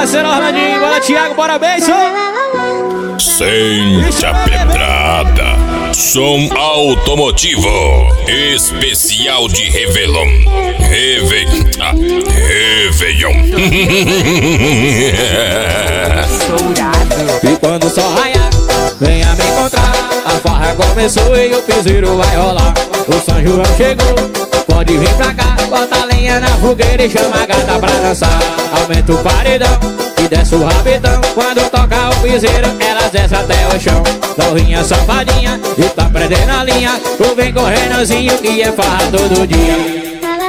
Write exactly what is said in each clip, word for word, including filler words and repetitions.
parceiro Orlandinho. Bora, Thiago, bora, Benção. Sente a pedrada. Som automotivo especial de Réveillon. Reve... Ah, Réveillon. E quando o sol raiar, venha me encontrar. A farra começou e o piseiro vai rolar. O São João chegou, pode vir pra cá. Bota a lenha na fogueira e chama a gata pra dançar. Aumenta o paredão e desce o rabetão. Quando toca o piseiro, elas descem até o chão. Novinha safadinha e tá prendendo a linha. Tu vem correndozinho que é farra todo dia.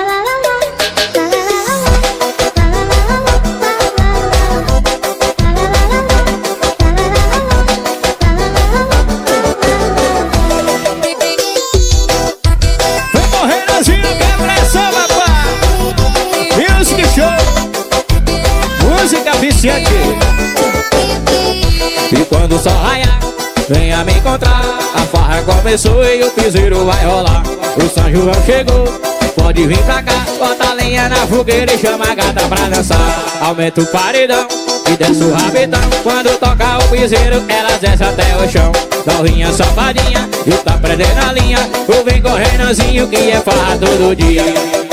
E quando o sol raiar, venha me encontrar. A farra começou e o piseiro vai rolar. O São João chegou, pode vir pra cá. Bota a lenha na fogueira e chama a gata pra dançar. Aumenta o paredão e desce o rabetão. Quando toca o piseiro, elas descem até o chão. Novinha safadinha e tá prendendo a linha. Tu vem correndozinho que é farra todo dia.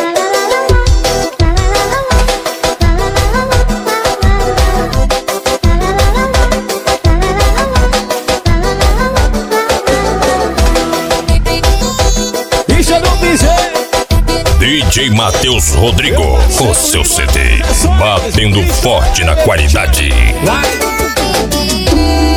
D J Matheus Rodrigo, o seu C D, batendo forte na qualidade. Vai.